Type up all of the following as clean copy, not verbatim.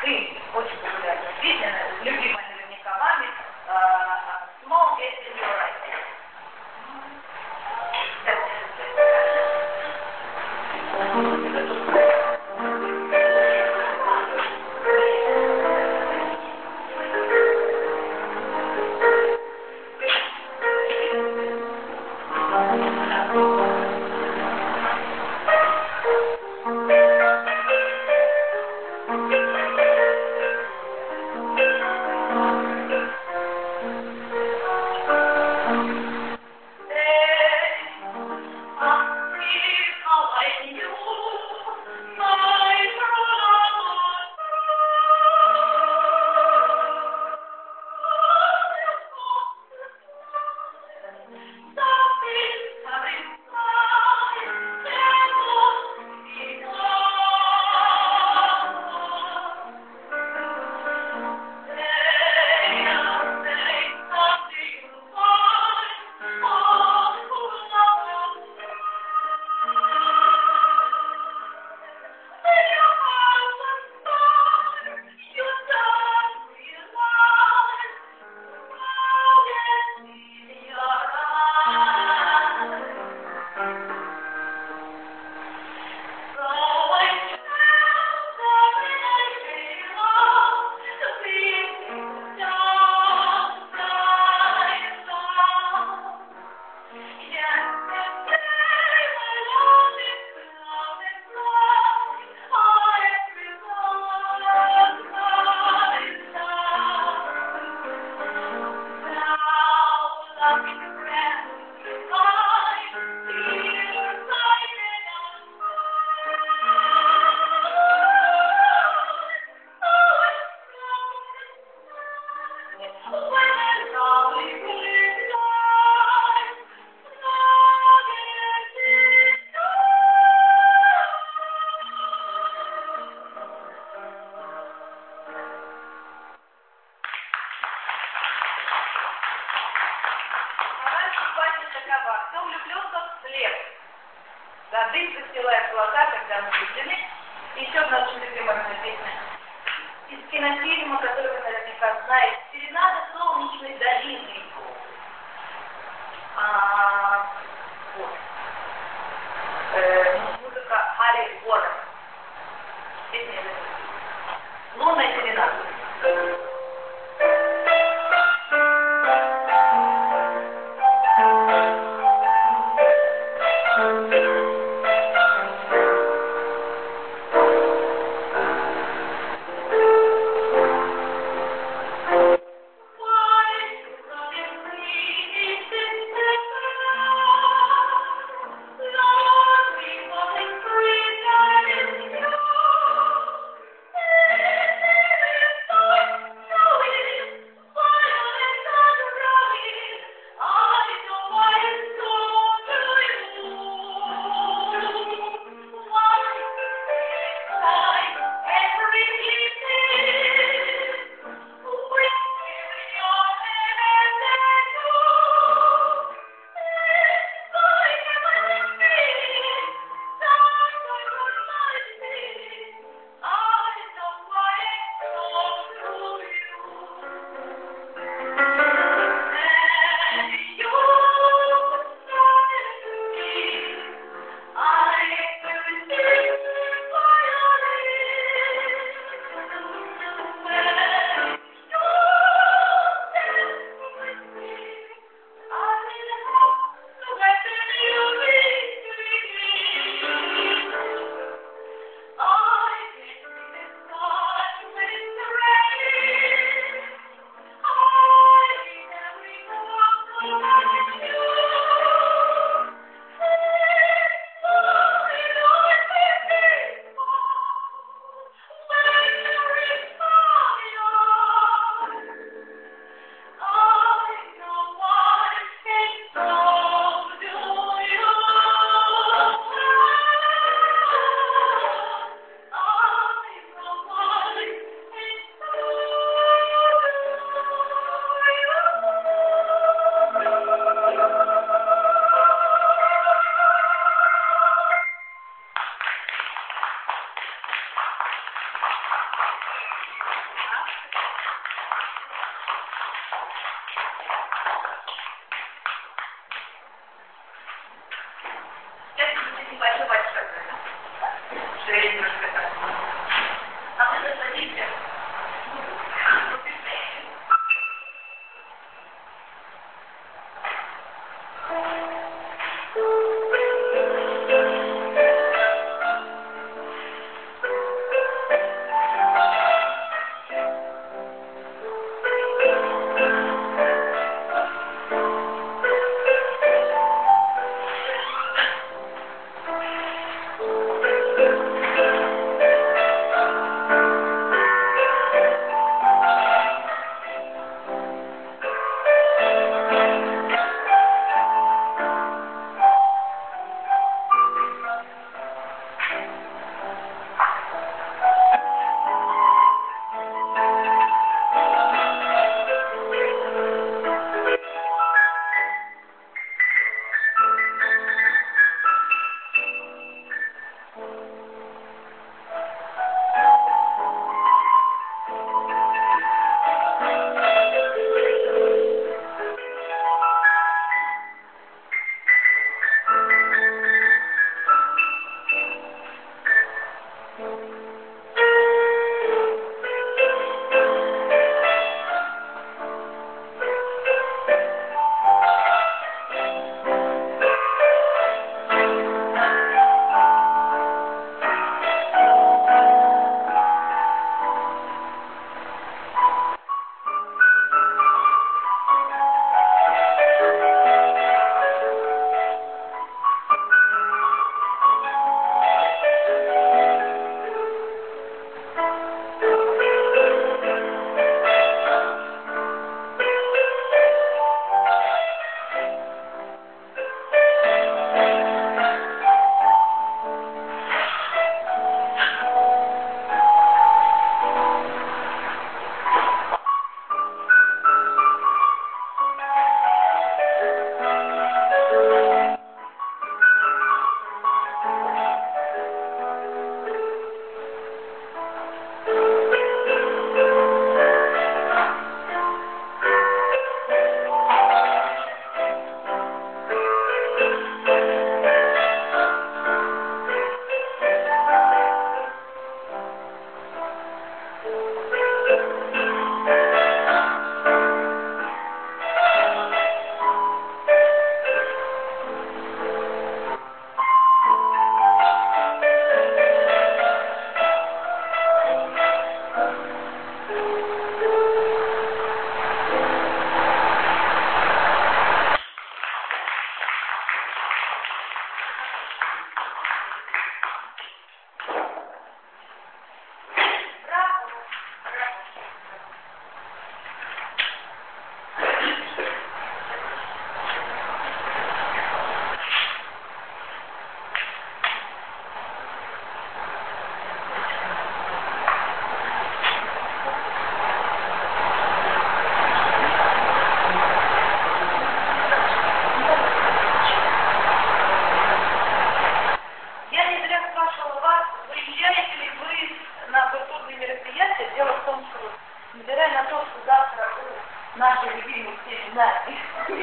Ты очень популярная песня, любимая наверняка вами, Small Gets in Your Eyes. Кто влюблется вслед? Дым застилает глаза, когда мы влюблены. Еще одна очень любимая песня из кинофильма, который вы наверняка знаете. «Серенада солнечной долины». Вот. Музыка Харри Уоррен. Песня «Лунная серенада». скорее немножко так. А вы засадите. Наши любимые семинары,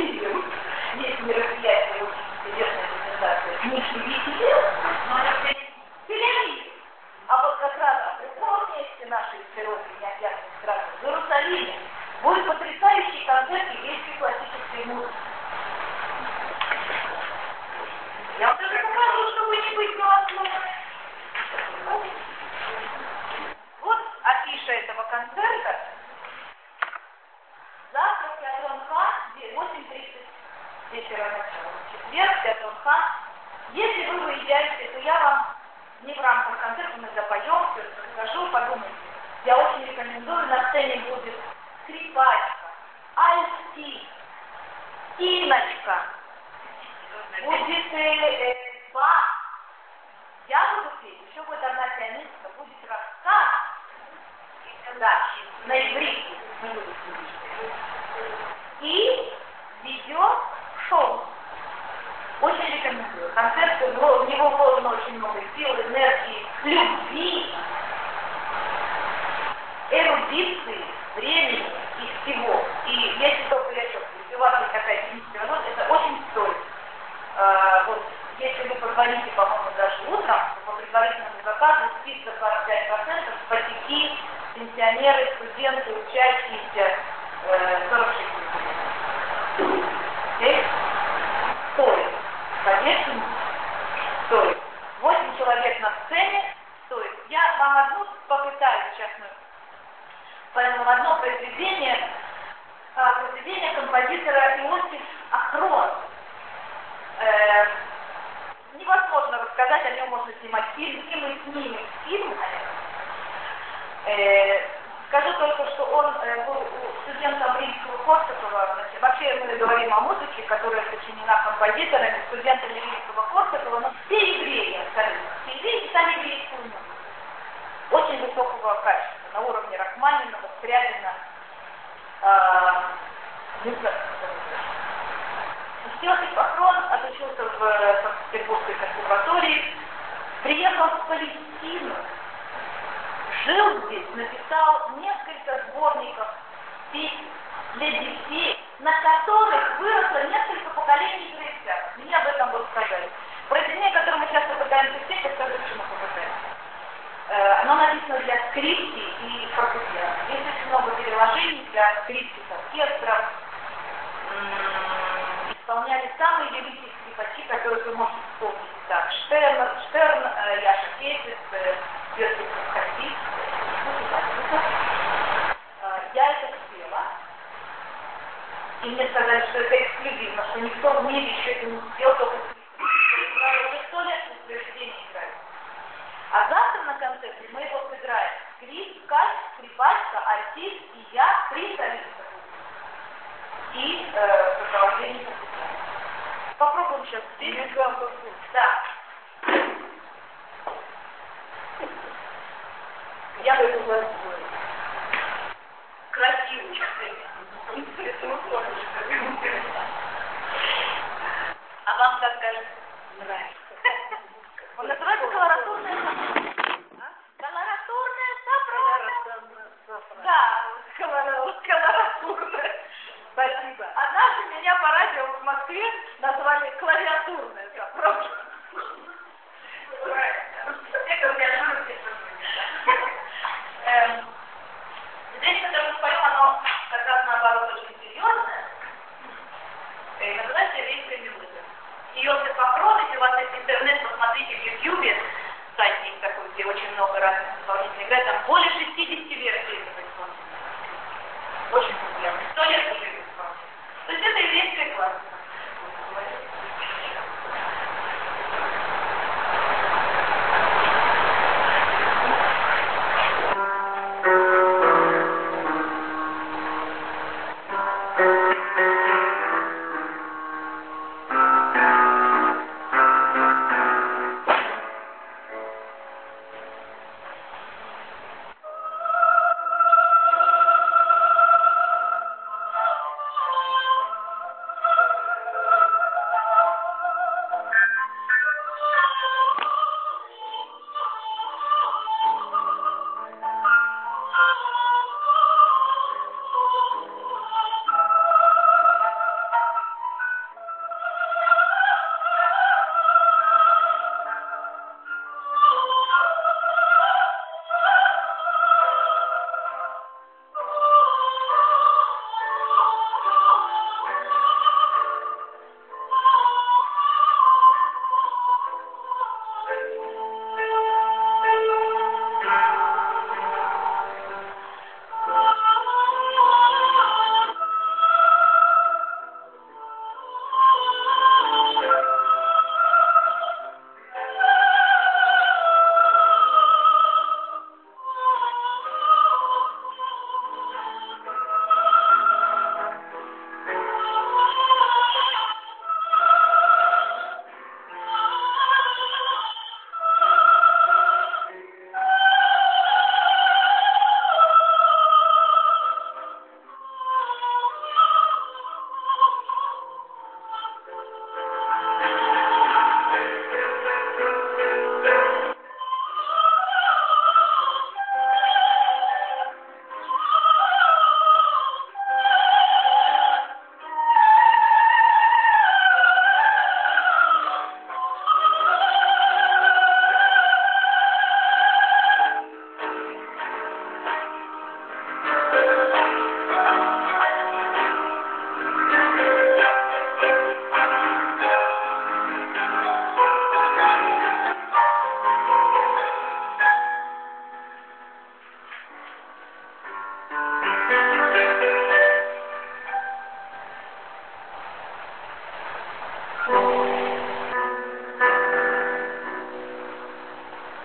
есть мероприятия, очень интересная презентация, книжки видите, но это телевизор. А вот как раз в другом месте нашей природы, необъятной страны, в Иерусалиме, будет потрясающий концерт еврейской классической музыки. Я вам даже покажу, чтобы не быть голословной. Вот афиша этого концерта. Завтра в театр МХ 8:30 вечера начала. Четверг, театр МХ. Если вы выезжаете, то я вам не в рамках концерта, мы запоем, все расскажу, подумайте. Я очень рекомендую, на сцене будет скрипачка, альти, Инночка, будет бас. Я буду петь, еще будет одна пианистка, будет рассказ. Да, на иврите. И видео-шоу. Очень рекомендую. Концерт, в него вложено очень много сил, энергии, любви, эрудиции, времени и всего. И если только я чувствую, если у вас есть такая техническая работа, это очень стоит. Вот, если вы позвоните, по-моему, даже утром, по предварительному заказу список 45% потеки, пенсионеры, студенты, учащиеся 46 лет. Здесь стоит. Конечно, стоит. 8 человек на сцене стоит. Я вам одну попытаюсь сейчас, поэтому одно произведение композитора Иосиф Ахрон. Невозможно рассказать, о нем можно снимать фильм, и мы снимем фильм, скажу только, что он был студентом Римского Корсакова. Вообще мы говорим о музыке, которая сочинена композиторами, студентами Римского Корсакова, но все евреи абсолютно. Все евреи писали еврейскую музыку. Очень высокого качества, на уровне Рахманинова, Скрябина, Иосиф Ахрон отучился в Санкт-Петербургской консерватории, приехал в Палестину, жил здесь, написал несколько сборников песен для детей, на которых выросло несколько поколений евреев. Мне об этом вот сказали. Произведение, которое мы часто пытаемся спеть, это скажу, что мы попытаемся. Оно написано для скрипки и фортепиано. Есть очень много переложений для скрипки с оркестром. Исполняли самые великие скрипачи, которых вы можете вспомнить. Так, Штерн, Яша Кесец, Йосиф Хасид. Я это спела. И мне сказали, что это эксклюзивно, что никто в мире еще это не спел, только скрипка. Уже 100 лет мы произведение играем. А завтра на концерте мы его сыграем. Скрипачка, альтист и я, 3 солиста. И сопровождение фортепиано. Попробуем сейчас спеть. Да. Я бы это сделала. Красиво. А вам как кажется? Нравится. Он называется колоратурная сопрано. Колоратурная сопрано. Да, колоратурная. Спасибо. Однажды меня по радио в Москве назвали клавиатурная сопрано. Это у меня журналист. Здесь, когда мы споем, оно как раз наоборот очень серьезное. Называется «Еврейская мелодия». Иосиф Ахрон, если у вас есть интернет, посмотрите в Ютьюбе, сайт есть такой, где очень много разных исполнителей играет, там более 60 версий этого исполнителя. Очень популярно. 100 лет уже исполнитель. То есть это еврейская классика.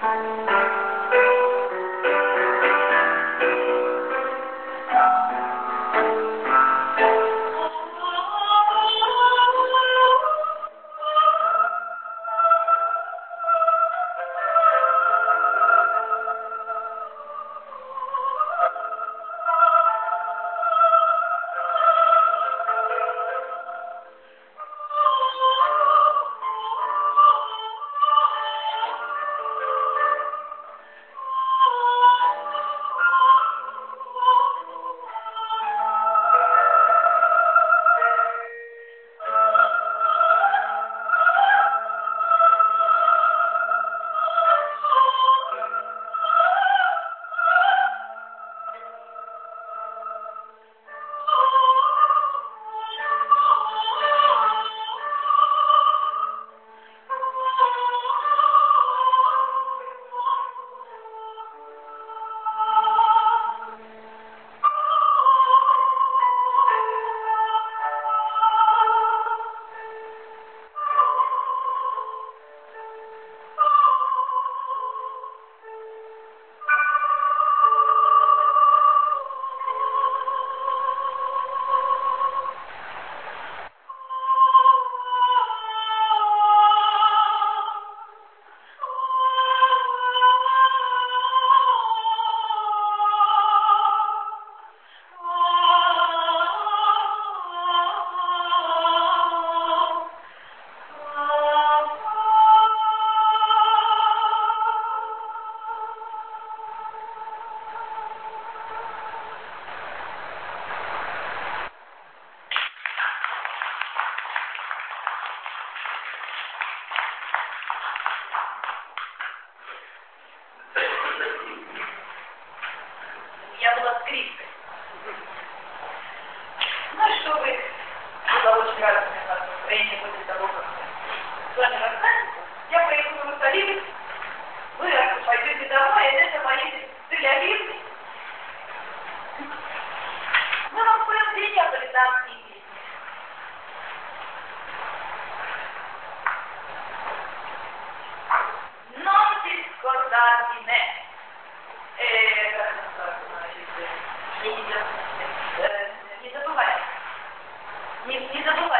Я была скрипкой. Ну, чтобы было очень радостное у нас настроение после того, как с вами расстанемся, я поеду в Иерусалим, вы пойдете домой, и это поедете в Тель-Авив. Мы вам споем две неаполитанские песни. Non ti scordar di me. Не забывай. Не забывай.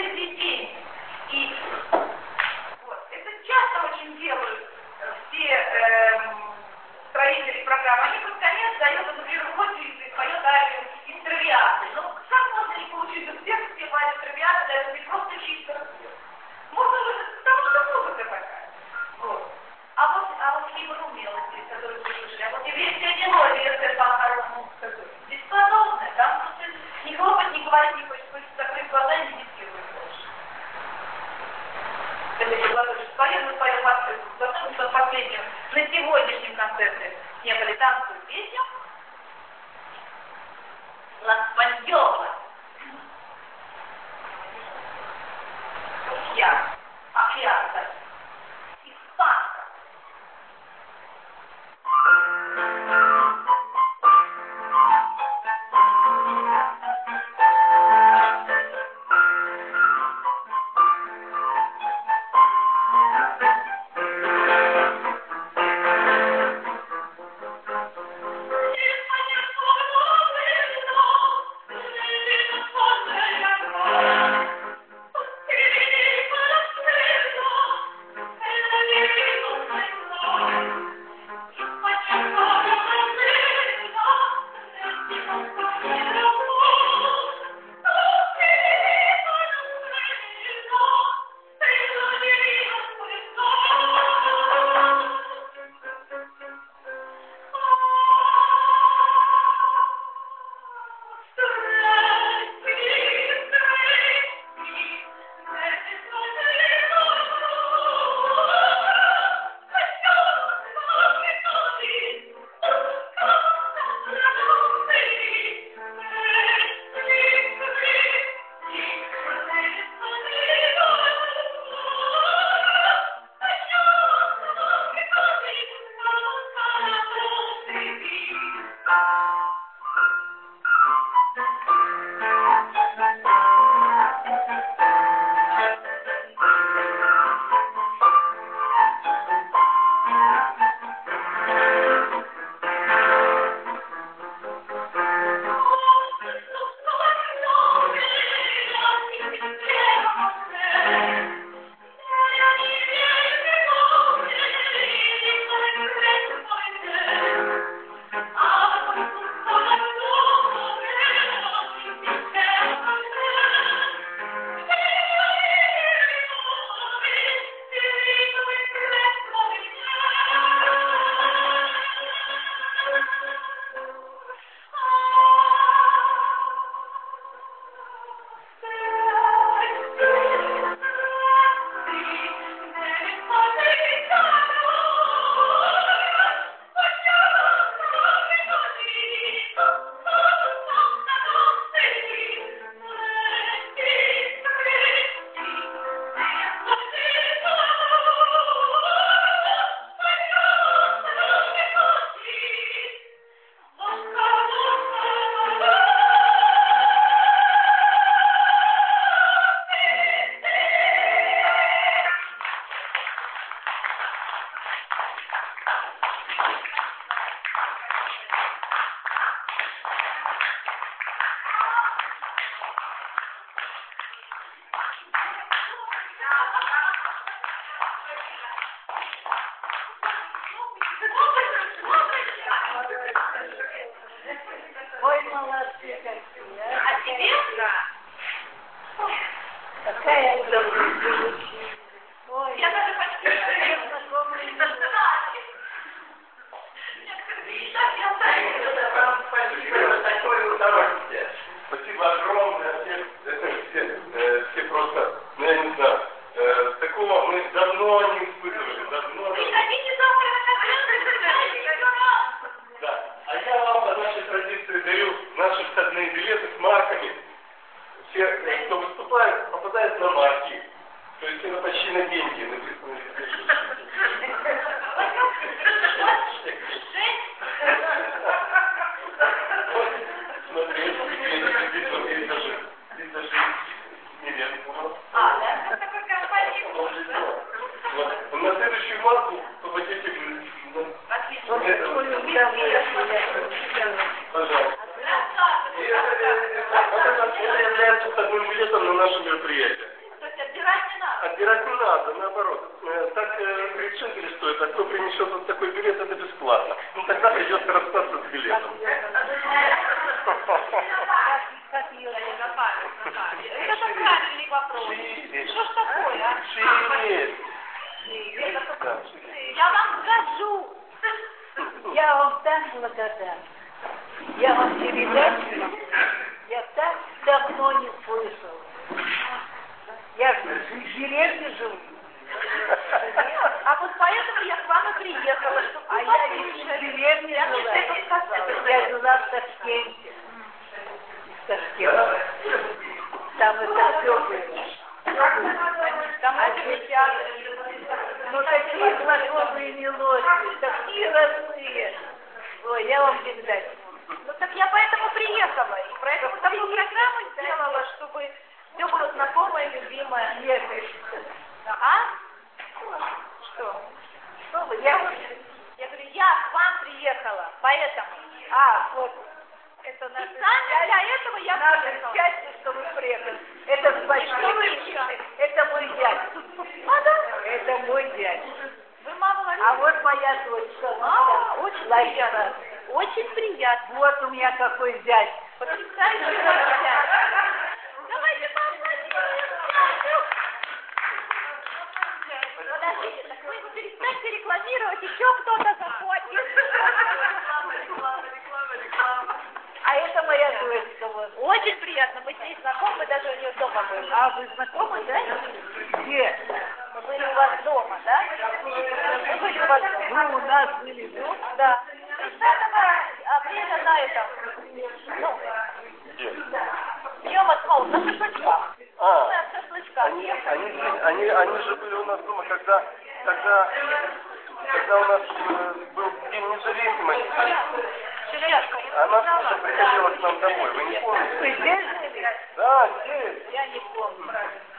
следующий день. И вот, это часто очень делают все строители программы. Они под конец дают, например, очередь, поет арию из травиаты. Но как можно не получить успех, спевать травиаты, даже не просто чисто. Можно выжить, потому что музыка такая. Вот. А вот либо умелости, которые вы слышали, а вот еврейская мелодия, это по-хорошему сказать. Бесподобная, там просто не хлопать, не говорить, не хочешь закрыть глаза и медитировать больше. Это я говорю, что поеду свою посылку, потому что последнем, на сегодняшнем концерте снегали танцую песню «Ласпаньола». Ахиата. Испанка. Ой, молодцы какие, а? А тебе? Да. Какая добрая. Ой, Я даже почти я знакомая. Спасибо за такое удовольствие. Спасибо огромное. Все просто, ну я не знаю, такого мы давно не испытывали. Давно. Приходите завтра на концерт. Да. А я вам по нашей традиции дарю наши входные билеты с марками. Все, кто выступает, попадают на марки. То есть это почти на деньги написано. Смотри, здесь даже неверно. А, да? Это такой композит. На следующую марку попадете вы. Отлично. Пожалуйста. Это является входным билетом на наше мероприятие. отбирать не надо, наоборот. Так 3 шекеля стоит, а кто принесет вот такой билет, это бесплатно. Ну тогда придется расстаться с билетом. Как ее Это правильный вопрос. Что ж такое, а? Я вам скажу. Я вам так благодарна. Я вам передачу, я так давно не слышала. Я в деревне живу. А вот поэтому я к вам и приехала, чтобы А я не в деревне жила. Я жила в Ташкенте. В Ташкенте. Там это все было. Там это театр. Ну такие знакомые мелодии, такие родные. Ой, я вам передать. Ну так я поэтому приехала. И поэтому такую программу сделала, чтобы все было знакомое, любимое. Нет, А? Что? что вы, я говорю, я к вам приехала, поэтому. вот. Это наше Специально для этого я наше приехала. счастье, что вы приехали. Это Что вы спасибо. еще? Это мой дядь. А, да? Это мой дядь. Вы мама говорите? А вот моя дочка. Очень Лариса. приятно. Очень приятно. Вот у меня какой дядь. Потрясающий гостя. Давайте поаплодируем. Подождите, так вы перестаньте рекламировать, еще кто-то заходит. А это моя дочка. Вот. Очень приятно, мы с ней знакомы, даже у нее дома были. А вы знакомы, да? Где? Мы были у вас дома, да? Мы были у вас дома. Вы у нас были дома? Да. 30 апреля на этом, ну, Днем отмол, на шашлычках. А, Мы от шашлычка. они же были у нас дома, когда у нас был День независимости. Сережка, я Она сказала. тоже приходила к нам домой, вы не помните? Вы здесь жили? Да, здесь. Я не помню.